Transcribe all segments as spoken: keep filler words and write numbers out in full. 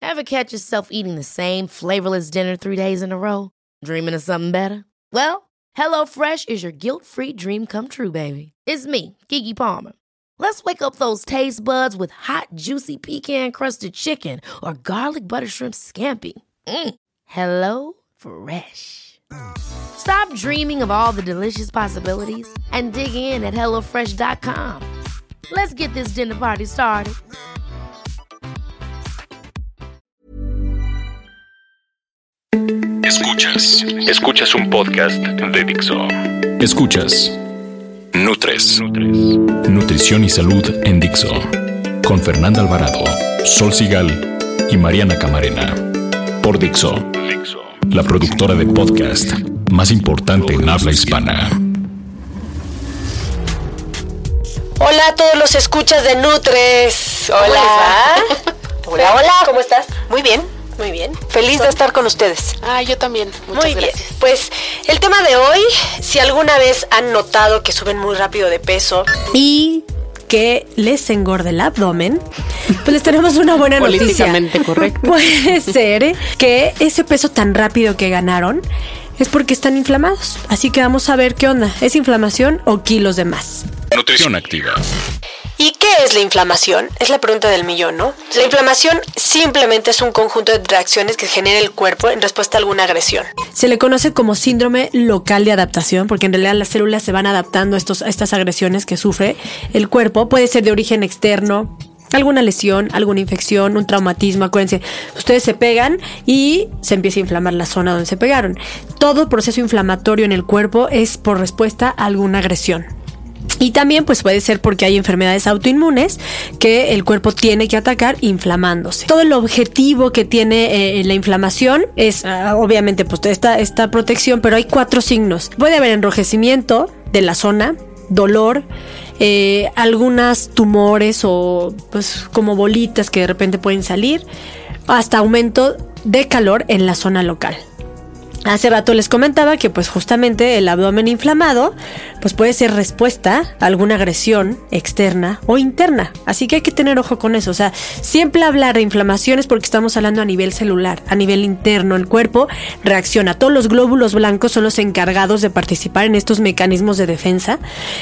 Ever catch yourself eating the same flavorless dinner three days in a row? Dreaming of something better? Well, HelloFresh is your guilt-free dream come true, baby. It's me, Keke Palmer. Let's wake up those taste buds with hot, juicy pecan-crusted chicken or garlic butter shrimp scampi. Mm. Hello Fresh. Stop dreaming of all the delicious possibilities and dig in at hello fresh dot com. Let's get this dinner party started. Escuchas, escuchas un podcast de Dixo. Escuchas Nutres, Nutrición y Salud en Dixo, con Fernanda Alvarado, Sol Sigal y Mariana Camarena. Por Dixo, la productora de podcast más importante en habla hispana. Hola a todos los escuchas de Nutres. Hola. Hola, hola. ¿Cómo estás? Muy bien. Muy bien. Feliz de estar con ustedes. Ah, yo también. Muchas muy gracias. Bien. Pues el tema de hoy, si alguna vez han notado que suben muy rápido de peso y que les engorde el abdomen, pues les tenemos una buena noticia. Políticamente correcto. Puede ser que ese peso tan rápido que ganaron es porque están inflamados. Así que vamos a ver qué onda. ¿Es inflamación o kilos de más? Nutrición activa. ¿Y qué es la inflamación? Es la pregunta del millón, ¿no? La inflamación simplemente es un conjunto de reacciones que genera el cuerpo en respuesta a alguna agresión. Se le conoce como síndrome local de adaptación, porque en realidad las células se van adaptando a, estos, a estas agresiones que sufre el cuerpo. Puede ser de origen externo, alguna lesión, alguna infección, un traumatismo. Acuérdense, ustedes se pegan y se empieza a inflamar la zona donde se pegaron. Todo proceso inflamatorio en el cuerpo es por respuesta a alguna agresión. Y también pues puede ser porque hay enfermedades autoinmunes que el cuerpo tiene que atacar inflamándose. Todo el objetivo que tiene eh, la inflamación es uh, obviamente pues esta, esta protección, pero hay cuatro signos. Puede haber enrojecimiento de la zona, dolor, eh, algunas tumores o pues como bolitas que de repente pueden salir, hasta aumento de calor en la zona local. Hace rato les comentaba que pues justamente el abdomen inflamado pues puede ser respuesta a alguna agresión externa o interna. Así que hay que tener ojo con eso. O sea, siempre hablar de inflamación es porque estamos hablando a nivel celular, a nivel interno. El cuerpo reacciona. Todos los glóbulos blancos son los encargados de participar en estos mecanismos de defensa.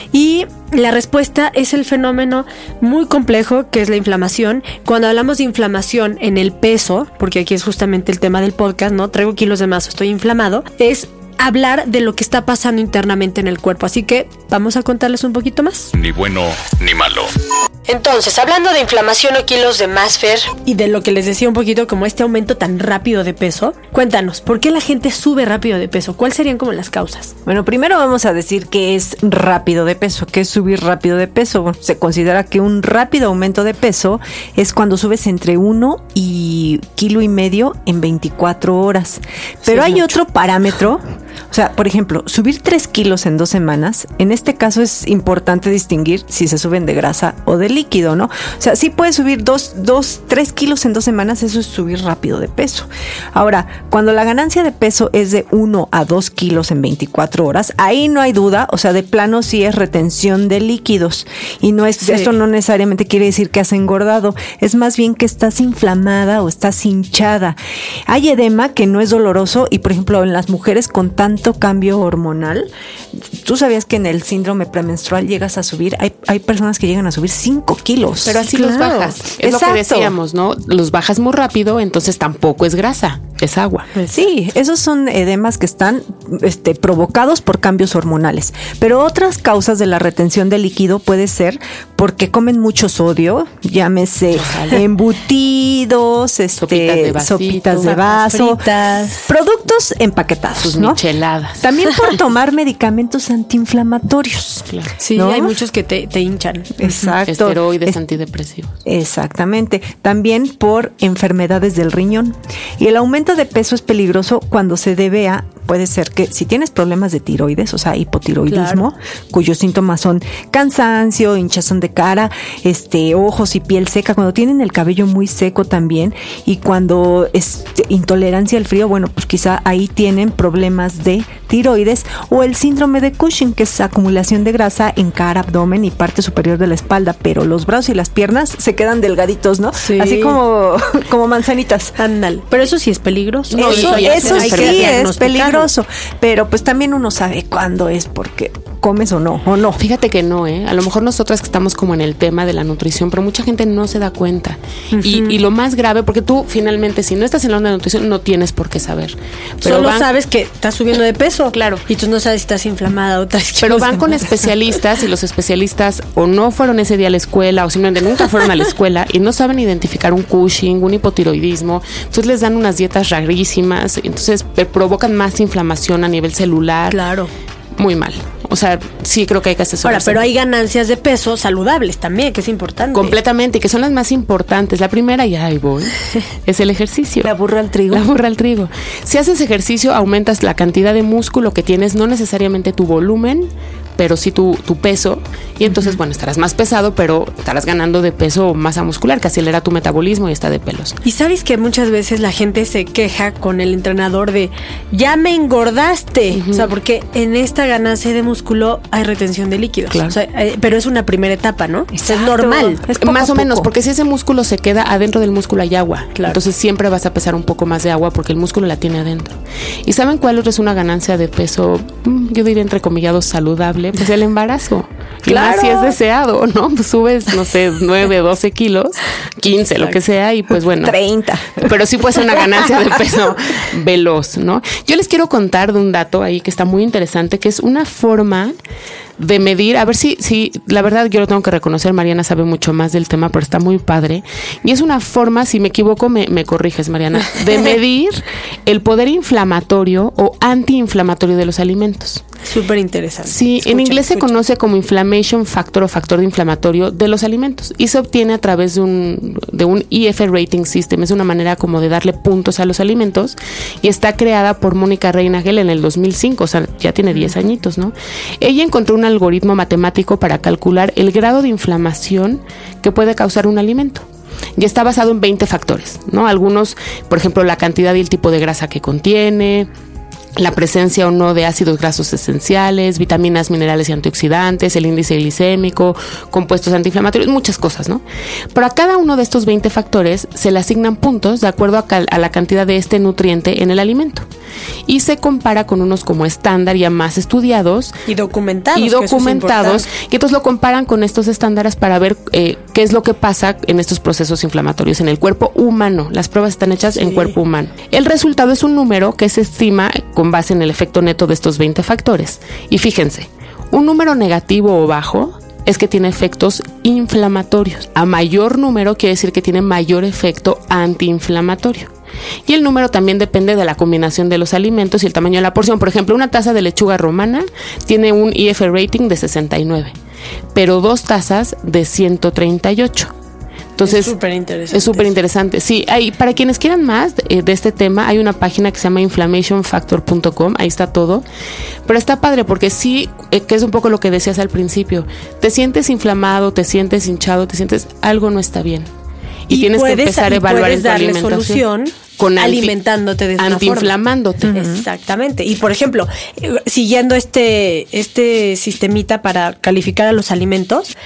Y la respuesta es el fenómeno muy complejo que es la inflamación. Cuando hablamos de inflamación en el peso, porque aquí es justamente el tema del podcast, ¿no? Traigo kilos de más, estoy inflamado. Es hablar de lo que está pasando internamente en el cuerpo. Así que vamos a contarles un poquito más. Ni bueno ni malo. Entonces, hablando de inflamación o kilos de más, Fer, y de lo que les decía un poquito como este aumento tan rápido de peso, cuéntanos, ¿por qué la gente sube rápido de peso? ¿Cuáles serían como las causas? Bueno, primero vamos a decir qué es rápido de peso. ¿Qué es subir rápido de peso? Bueno, se considera que un rápido aumento de peso es cuando subes entre uno y kilo y medio en veinticuatro horas. Pero sí, hay mucho. Otro parámetro. O sea, por ejemplo, subir tres kilos en dos semanas, en este caso es importante distinguir si se suben de grasa o de líquido, ¿no? O sea, sí puedes subir dos, dos, tres kilos en dos semanas, eso es subir rápido de peso. Ahora, cuando la ganancia de peso es de uno a dos kilos en veinticuatro horas, ahí no hay duda, o sea, de plano sí es retención de líquidos. Y no es, sí. Esto no necesariamente quiere decir que has engordado, es más bien que estás inflamada o estás hinchada. Hay edema que no es doloroso y, por ejemplo, en las mujeres con tanto cambio hormonal, ¿tú sabías que en el síndrome premenstrual llegas a subir? Hay, hay personas que llegan a subir cinco kilos. Pero así claro. Los bajas. Es Exacto. Lo que decíamos, ¿no? Los bajas muy rápido, entonces tampoco es grasa, es agua. Sí, esos son edemas que están este, provocados por cambios hormonales. Pero otras causas de la retención de líquido puede ser porque comen mucho sodio, llámese embutidos, este, sopitas de, vasito, sopitas de vaso, fritas, productos empaquetados, sus ¿no? micheladas. También por tomar medicamentos antiinflamatorios. Claro. Sí, ¿no? Hay muchos que te, te hinchan. Exacto. Esteroides, es, antidepresivos. Exactamente. También por enfermedades del riñón. Y el aumento de peso es peligroso cuando se debe a, puede ser que si tienes problemas de tiroides, o sea, hipotiroidismo, claro. cuyos síntomas son cansancio, hinchazón de cara, este, ojos y piel seca, cuando tienen el cabello muy seco también, y cuando es intolerancia al frío, bueno, pues quizá ahí tienen problemas de tiroides, o el síndrome de Cushing, que es acumulación de grasa en cara, abdomen y parte superior de la espalda, pero los brazos y las piernas se quedan delgaditos, ¿no? Sí. Así como, como manzanitas. Ándale. Pero eso sí es peligroso. No, eso eso, eso sí es peligroso, pero pues también uno sabe cuándo es porque comes o no, o no. Fíjate que no, ¿eh? A lo mejor nosotras que estamos como en el tema de la nutrición, pero mucha gente no se da cuenta. Uh-huh. Y, y lo más grave, porque tú finalmente, si no estás en la onda de nutrición, no tienes por qué saber. Pero Solo van, sabes que estás subiendo de peso. Claro. Y tú no sabes si estás inflamada o traes. Pero van con especialistas y los especialistas o no fueron ese día a la escuela o simplemente nunca fueron a la escuela y no saben identificar un Cushing, un hipotiroidismo. Entonces les dan unas dietas rarísimas. Entonces provocan más inflamación a nivel celular. Claro. Muy mal. O sea, sí creo que hay que asesorarse. Ahora, pero hay ganancias de peso saludables también, que es importante. Completamente, y que son las más importantes. La primera, y ahí voy, es el ejercicio. La burra al trigo. La burra al trigo. Si haces ejercicio, aumentas la cantidad de músculo que tienes, no necesariamente tu volumen, pero sí tu, tu peso. Y entonces, uh-huh. bueno, estarás más pesado, pero estarás ganando de peso masa muscular, que acelera tu metabolismo y está de pelos. Y sabes que muchas veces la gente se queja con el entrenador de, ya me engordaste. Uh-huh. O sea, porque en esta ganancia de músculo hay retención de líquidos. Claro. O sea, eh, pero es una primera etapa, ¿no? Exacto. Es normal. Es poco más o menos, porque si ese músculo se queda adentro del músculo hay agua. Claro. Entonces siempre vas a pesar un poco más de agua porque el músculo la tiene adentro. ¿Y saben cuál es una ganancia de peso? Yo diría entrecomillado saludable. Pues el embarazo. Claro. Y más si es deseado, ¿no? Pues subes, no sé, nueve, doce kilos, quince, exacto. Lo que sea, y pues bueno. treinta. Pero sí puede ser una ganancia de peso veloz, ¿no? Yo les quiero contar de un dato ahí que está muy interesante, que es una forma de medir, a ver si, si, la verdad yo lo tengo que reconocer, Mariana sabe mucho más del tema, pero está muy padre, y es una forma, si me equivoco me, me corriges, Mariana, de medir el poder inflamatorio o antiinflamatorio de los alimentos. Súper interesante. Sí, escucha, en inglés escucha. se conoce como inflammation factor o factor de inflamatorio de los alimentos y se obtiene a través de un, de un E F Rating System, es una manera como de darle puntos a los alimentos y está creada por Mónica Reinagel en el dos mil cinco, o sea, ya tiene diez añitos, ¿no? Ella encontró un algoritmo matemático para calcular el grado de inflamación que puede causar un alimento. Y está basado en veinte factores, ¿no? Algunos, por ejemplo, la cantidad y el tipo de grasa que contiene, la presencia o no de ácidos grasos esenciales, vitaminas, minerales y antioxidantes, el índice glicémico, compuestos antiinflamatorios, muchas cosas, ¿no? Pero a cada uno de estos veinte factores se le asignan puntos de acuerdo a, cal- a la cantidad de este nutriente en el alimento. Y se compara con unos como estándar ya más estudiados. Y documentados. Y documentados. Y entonces lo comparan con estos estándares para ver eh, qué es lo que pasa en estos procesos inflamatorios en el cuerpo humano. Las pruebas están hechas sí. en cuerpo humano. El resultado es un número que se estima con base en el efecto neto de estos veinte factores. Y fíjense, un número negativo o bajo es que tiene efectos inflamatorios. A mayor número quiere decir que tiene mayor efecto antiinflamatorio. Y el número también depende de la combinación de los alimentos y el tamaño de la porción. Por ejemplo, una taza de lechuga romana tiene un E F rating de sesenta y nueve, pero dos tazas de ciento treinta y ocho. Entonces, es súper interesante. Es súper interesante. Sí, hay, para quienes quieran más de, de este tema, hay una página que se llama inflammation factor punto com, ahí está todo. Pero está padre porque sí, eh, que es un poco lo que decías al principio, te sientes inflamado, te sientes hinchado, te sientes, algo no está bien. Y, y tienes puedes, que empezar a evaluar en tu alimentación. Solución con alimentándote de antiinflamándote. Uh-huh. Exactamente. Y por ejemplo, siguiendo este este sistemita para calificar a los alimentos,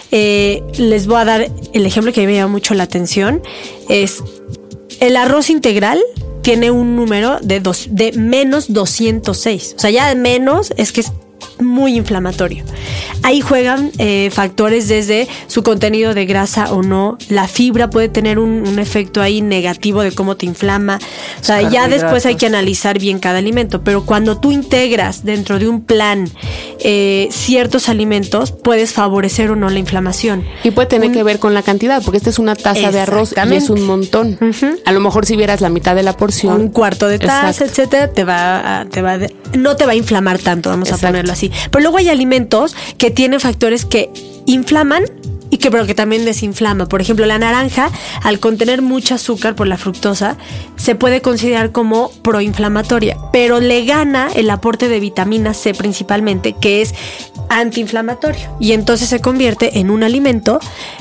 eh, les voy a dar el ejemplo que me llama mucho la atención. Es el arroz integral tiene un número de dos, de menos doscientos seis. O sea, ya de menos es que es muy inflamatorio. Ahí juegan eh, factores desde su contenido de grasa o no. La fibra puede tener un, un efecto ahí negativo de cómo te inflama. O sea, ya después hay que analizar bien cada alimento. Pero cuando tú integras dentro de un plan eh, ciertos alimentos, puedes favorecer o no la inflamación. Y puede tener un, que ver con la cantidad, porque esta es una taza de arroz y es un montón. Uh-huh. A lo mejor si vieras la mitad de la porción, un cuarto de taza, exacto, etcétera, te va a, te va a, no te va a inflamar tanto, vamos exacto. a ponerlo así. Pero luego hay alimentos que tienen factores que inflaman y que, pero que también desinflama. Por ejemplo, la naranja, al contener mucho azúcar por la fructosa, se puede considerar como proinflamatoria, pero le gana el aporte de vitamina C principalmente, que es antiinflamatorio. Y entonces se convierte en un alimento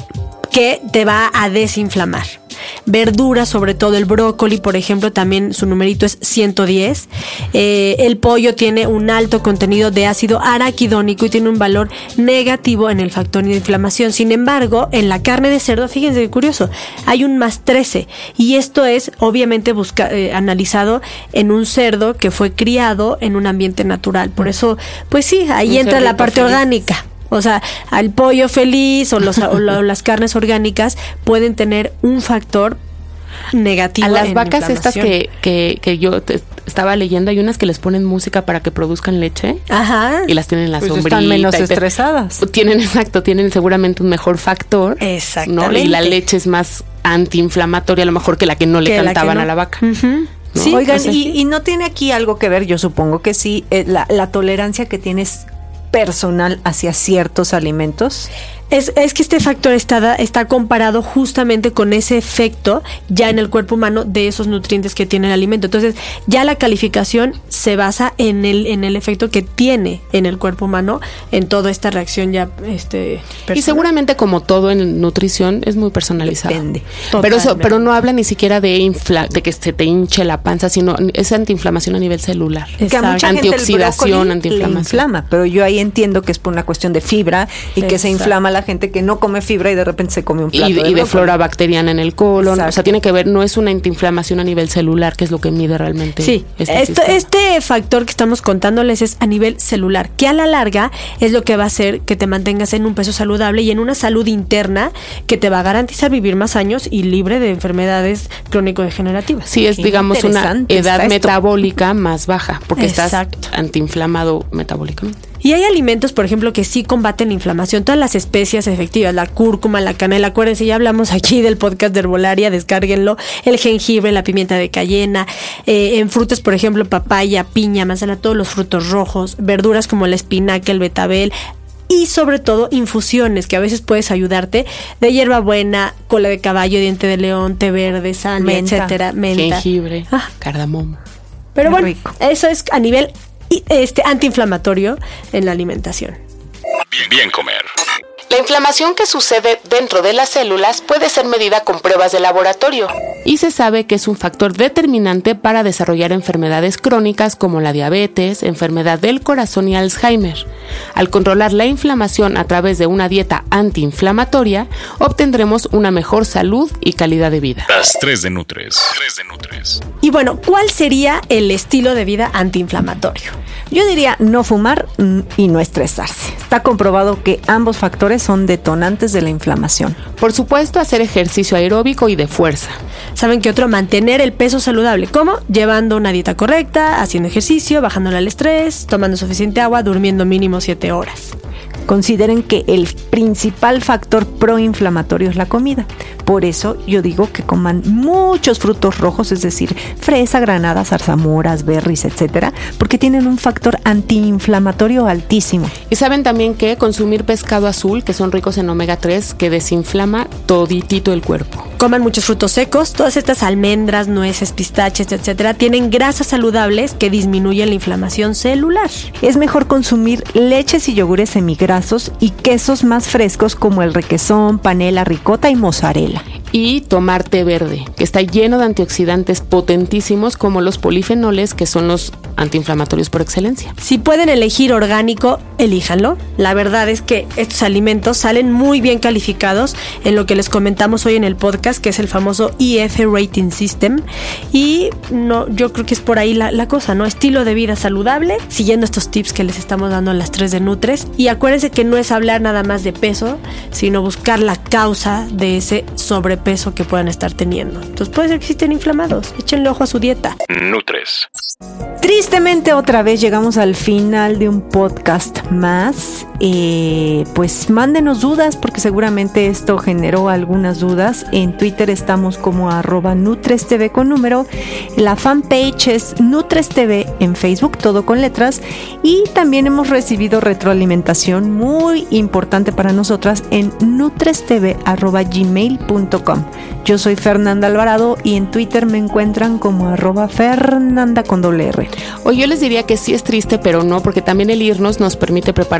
que te va a desinflamar. Verduras, sobre todo el brócoli, por ejemplo, también su numerito es ciento diez. Eh, el pollo tiene un alto contenido de ácido araquidónico y tiene un valor negativo en el factor de inflamación. Sin embargo, en la carne de cerdo, fíjense qué curioso, hay un más trece. Y esto es obviamente busca, eh, analizado en un cerdo que fue criado en un ambiente natural. Por eso, pues sí, ahí un entra la parte feliz. Orgánica. O sea, al pollo feliz o, los, o las carnes orgánicas pueden tener un factor negativo. A las vacas estas que, que, que yo te estaba leyendo, hay unas que les ponen música para que produzcan leche. Ajá. Y las tienen en la pues sombrita. Están menos te, estresadas. Tienen, exacto, tienen seguramente un mejor factor. Exactamente. ¿no? Y la leche es más antiinflamatoria a lo mejor que la que no le que cantaban no. a la vaca. Uh-huh. ¿No? Sí, Oigan, y, y no tiene aquí algo que ver, yo supongo que sí, eh, la, la tolerancia que tienes personal hacia ciertos alimentos. Es, es que este factor está, está comparado justamente con ese efecto ya en el cuerpo humano de esos nutrientes que tiene el alimento. Entonces, ya la calificación se basa en el, en el efecto que tiene en el cuerpo humano en toda esta reacción ya este, personal. Y seguramente, como todo en nutrición, es muy personalizado. Depende. Pero, eso, pero no habla ni siquiera de, infla, de que se te hinche la panza, sino es antiinflamación a nivel celular. Que a mucha antioxidación, antiinflamación. Inflama, pero yo ahí entiendo que es por una cuestión de fibra y Exacto. que se inflama la gente que no come fibra y de repente se come un plato y de, de, y de flora bacteriana en el colon. Exacto. O sea, tiene que ver, no es una antiinflamación a nivel celular, que es lo que mide realmente. Sí, este, esto, este factor que estamos contándoles es a nivel celular, que a la larga es lo que va a hacer que te mantengas en un peso saludable y en una salud interna que te va a garantizar vivir más años y libre de enfermedades crónico-degenerativas. Sí, es, Qué digamos, una edad metabólica más baja, porque Exacto. estás antiinflamado metabólicamente. Y hay alimentos, por ejemplo, que sí combaten la inflamación. Todas las especias efectivas, la cúrcuma, la canela, acuérdense, ya hablamos aquí del podcast de Herbolaria, descárguenlo. El jengibre, la pimienta de cayena, eh, en frutas, por ejemplo, papaya, piña, manzana, todos los frutos rojos, verduras como la espinaca, el betabel, y sobre todo infusiones que a veces puedes ayudarte de hierbabuena, cola de caballo, diente de león, té verde, sal, etcétera, menta, jengibre, ah. cardamomo. Pero Muy bueno, rico. Eso es a nivel este antiinflamatorio en la alimentación. Bien, bien comer. La inflamación que sucede dentro de las células puede ser medida con pruebas de laboratorio. Y se sabe que es un factor determinante para desarrollar enfermedades crónicas como la diabetes, enfermedad del corazón y Alzheimer. Al controlar la inflamación a través de una dieta antiinflamatoria, obtendremos una mejor salud y calidad de vida. Las tres de Nutres. Tres de Nutres. Y bueno, ¿cuál sería el estilo de vida antiinflamatorio? Yo diría no fumar y no estresarse. Está comprobado que ambos factores son detonantes de la inflamación. Por supuesto, hacer ejercicio aeróbico y de fuerza. ¿Saben qué otro? Mantener el peso saludable. ¿Cómo? Llevando una dieta correcta, haciendo ejercicio, bajándole al estrés, tomando suficiente agua, durmiendo mínimo siete horas. Consideren que el principal factor proinflamatorio es la comida. Por eso yo digo que coman muchos frutos rojos, es decir, fresa, granada, zarzamoras, berries, etcétera, porque tienen un factor antiinflamatorio altísimo. Y saben también que consumir pescado azul, que son ricos en omega tres, que desinflama toditito el cuerpo. Coman muchos frutos secos, todas estas almendras, nueces, pistaches, etcétera, tienen grasas saludables que disminuyen la inflamación celular. Es mejor consumir leches y yogures semigrasos y quesos más frescos como el requesón, panela, ricota y mozzarella. Y tomar té verde, que está lleno de antioxidantes potentísimos como los polifenoles, que son los antiinflamatorios por excelencia. Si pueden elegir orgánico, elíjanlo. La verdad es que estos alimentos salen muy bien calificados en lo que les comentamos hoy en el podcast, que es el famoso E F Rating System. Y no, yo creo que es por ahí la, la cosa, ¿no? Estilo de vida saludable, siguiendo estos tips que les estamos dando en las tres de Nutres. Y acuérdense que no es hablar nada más de peso, sino buscar la causa de ese sobrepeso peso que puedan estar teniendo. Entonces puede ser que estén inflamados. Échenle ojo a su dieta. Nutres. Tristemente otra vez llegamos al final de un podcast más. Eh, pues mándenos dudas porque seguramente esto generó algunas dudas. En Twitter estamos como arroba NutresTV con número. La fanpage es NutresTV en Facebook, todo con letras. Y también hemos recibido retroalimentación muy importante para nosotras en nutrestv arroba gmail punto com. Yo soy Fernanda Alvarado y en Twitter me encuentran como arroba Fernanda con doble R. Hoy yo les diría que sí es triste, pero no, porque también el irnos nos permite preparar nuevos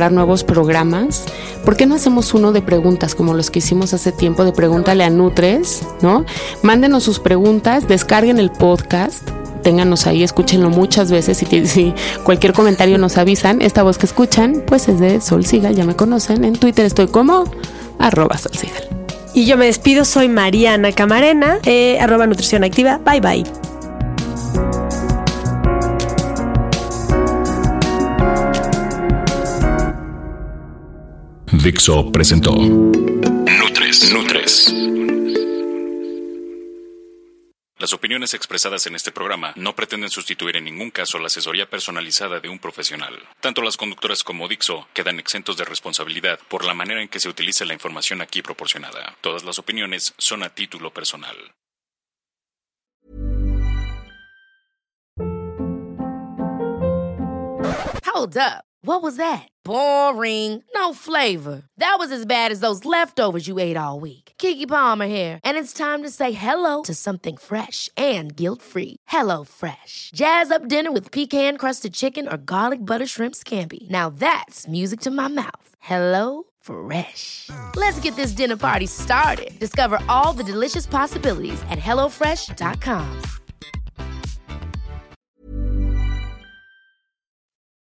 programas, ¿por qué no hacemos uno de preguntas como los que hicimos hace tiempo de Pregúntale a Nutres, ¿no? Mándenos sus preguntas, descarguen el podcast, ténganos ahí, escúchenlo muchas veces y si cualquier comentario nos avisan. Esta voz que escuchan, pues es de Sol Sigal, ya me conocen. En Twitter estoy como arroba Sol Sigal. Y yo me despido, soy Mariana Camarena, eh, arroba Nutrición Activa. Bye, bye. Dixo presentó Nutres. Nutres. Las opiniones expresadas en este programa no pretenden sustituir en ningún caso la asesoría personalizada de un profesional. Tanto las conductoras como Dixo quedan exentos de responsabilidad por la manera en que se utiliza la información aquí proporcionada. Todas las opiniones son a título personal. Hold up. What was that? Boring. No flavor. That was as bad as those leftovers you ate all week. Keke Palmer here, and it's time to say hello to something fresh and guilt-free. Hello Fresh. Jazz up dinner with pecan-crusted chicken or garlic butter shrimp scampi. Now that's music to my mouth. Hello Fresh. Let's get this dinner party started. Discover all the delicious possibilities at hello fresh dot com.